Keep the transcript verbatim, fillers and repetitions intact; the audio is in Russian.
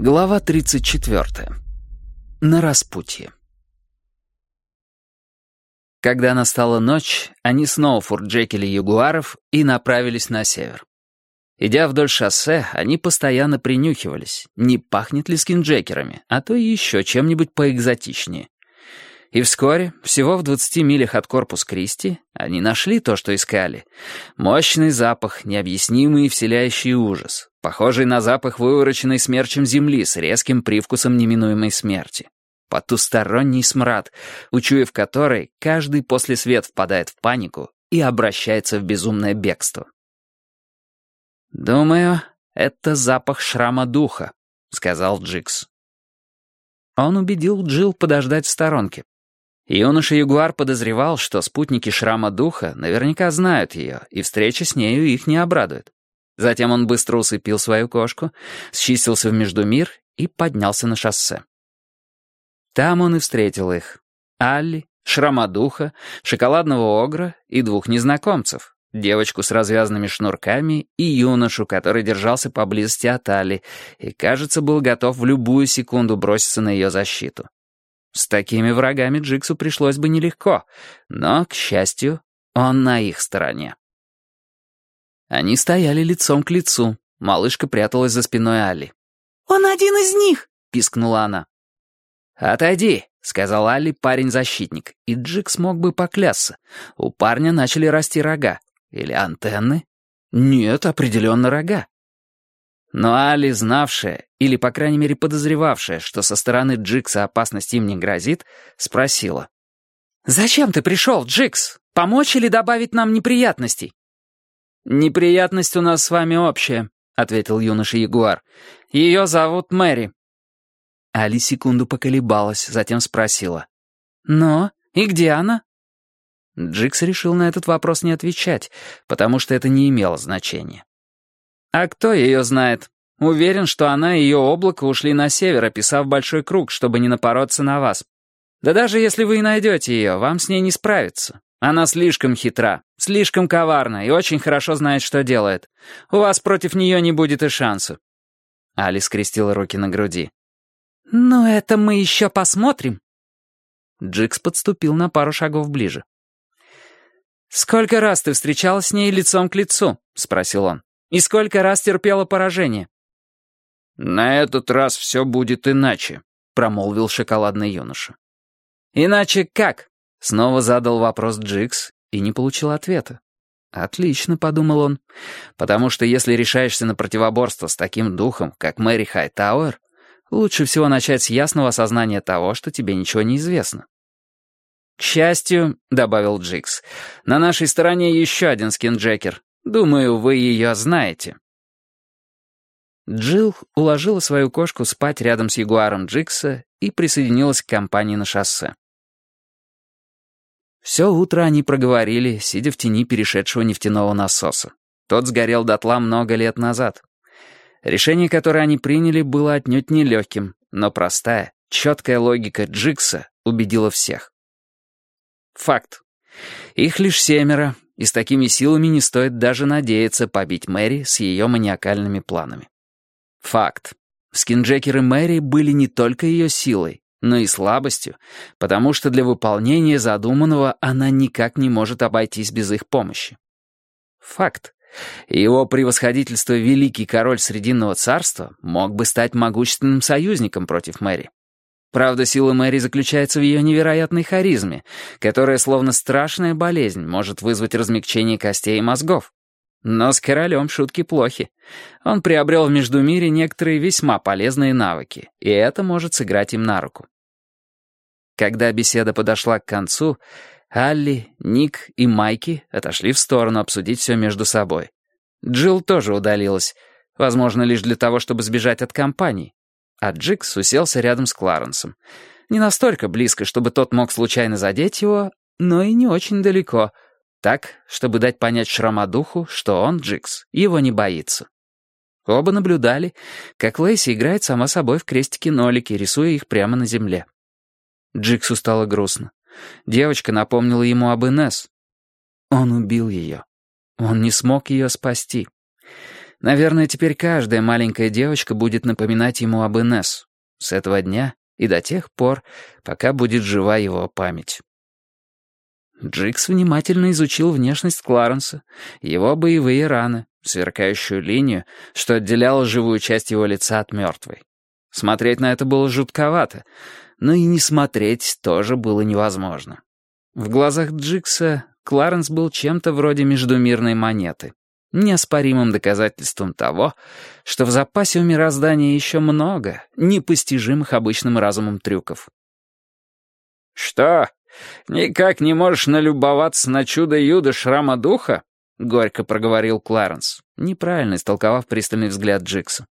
Глава тридцать четвёртая. На распутье. Когда настала ночь, они снова фурджекили ягуаров и направились на север. Идя вдоль шоссе, они постоянно принюхивались, не пахнет ли скинджекерами, а то и еще чем-нибудь поэкзотичнее. И вскоре, всего в двадцати милях от Корпус-Кристи, они нашли то, что искали. Мощный запах, необъяснимый и вселяющий ужас, похожий на запах вывороченной смерчем земли с резким привкусом неминуемой смерти. Потусторонний смрад, учуяв который, каждый после свет впадает в панику и обращается в безумное бегство. «Думаю, это запах шрама духа», — сказал Джикс. Он убедил Джилл подождать в сторонке. Юноша-ягуар подозревал, что спутники шрама духа наверняка знают ее, и встреча с нею их не обрадует. Затем он быстро усыпил свою кошку, счистился в Междумир и поднялся на шоссе. Там он и встретил их. Алли, шрама духа, шоколадного огра и двух незнакомцев, девочку с развязанными шнурками и юношу, который держался поблизости от Алли и, кажется, был готов в любую секунду броситься на ее защиту. С такими врагами Джиксу пришлось бы нелегко, но, к счастью, он на их стороне. Они стояли лицом к лицу. Малышка пряталась за спиной Алли. «Он один из них!» — пискнула она. «Отойди», — сказал Алли, парень-защитник, и Джикс мог бы поклясться. У парня начали расти рога. Или антенны? Нет, определенно рога. Но Алли, знавшая, или, по крайней мере, подозревавшая, что со стороны Джикса опасность им не грозит, спросила. «Зачем ты пришел, Джикс? Помочь или добавить нам неприятностей?» «Неприятность у нас с вами общая», — ответил юноша-ягуар. «Ее зовут Мэри». Алли секунду поколебалась, затем спросила. «Но? И где она?» Джикс решил на этот вопрос не отвечать, потому что это не имело значения. «А кто ее знает? Уверен, что она и ее облако ушли на север, описав большой круг, чтобы не напороться на вас. Да даже если вы и найдете ее, вам с ней не справиться. Она слишком хитра, слишком коварна и очень хорошо знает, что делает. У вас против нее не будет и шанса». Али скрестила руки на груди. «Ну, это мы еще посмотрим». Джикс подступил на пару шагов ближе. «Сколько раз ты встречалась с ней лицом к лицу?» — спросил он. «И сколько раз терпела поражение?» «На этот раз все будет иначе», — промолвил шоколадный юноша. «Иначе как?» — снова задал вопрос Джикс и не получил ответа. «Отлично», — подумал он, «потому что если решаешься на противоборство с таким духом, как Мэри Хайтауэр, лучше всего начать с ясного осознания того, что тебе ничего не известно». «К счастью», — добавил Джикс, — «на нашей стороне еще один скинджекер. Думаю, вы ее знаете». Джилл уложила свою кошку спать рядом с ягуаром Джикса и присоединилась к компании на шоссе. Все утро они проговорили, сидя в тени перешедшего нефтяного насоса. Тот сгорел дотла много лет назад. Решение, которое они приняли, было отнюдь нелегким, но простая, четкая логика Джикса убедила всех. Факт. Их лишь семеро, и с такими силами не стоит даже надеяться побить Мэри с ее маниакальными планами. Факт. Скинджекеры Мэри были не только ее силой, но и слабостью, потому что для выполнения задуманного она никак не может обойтись без их помощи. Факт. Его превосходительство Великий Король Срединного Царства мог бы стать могущественным союзником против Мэри. Правда, сила Мэри заключается в ее невероятной харизме, которая, словно страшная болезнь, может вызвать размягчение костей и мозгов. Но с королем шутки плохи. Он приобрел в Междумире некоторые весьма полезные навыки, и это может сыграть им на руку. Когда беседа подошла к концу, Алли, Ник и Майки отошли в сторону обсудить все между собой. Джилл тоже удалилась, возможно, лишь для того, чтобы сбежать от компании. А Джикс уселся рядом с Кларенсом. Не настолько близко, чтобы тот мог случайно задеть его, но и не очень далеко. Так, чтобы дать понять Шрамадуху, что он, Джикс, его не боится. Оба наблюдали, как Лейси играет сама собой в крестики-нолики, рисуя их прямо на земле. Джиксу стало грустно. Девочка напомнила ему об Инесс. Он убил ее. Он не смог ее спасти. Наверное, теперь каждая маленькая девочка будет напоминать ему об Инесс. С этого дня и до тех пор, пока будет жива его память. Джикс внимательно изучил внешность Кларенса, его боевые раны, сверкающую линию, что отделяла живую часть его лица от мертвой. Смотреть на это было жутковато, но и не смотреть тоже было невозможно. В глазах Джикса Кларенс был чем-то вроде междумирной монеты, неоспоримым доказательством того, что в запасе у мироздания еще много непостижимых обычным разумом трюков. «Что, никак не можешь налюбоваться на чудо-юдо шрама духа?» — горько проговорил Кларенс, неправильно истолковав пристальный взгляд Джикса.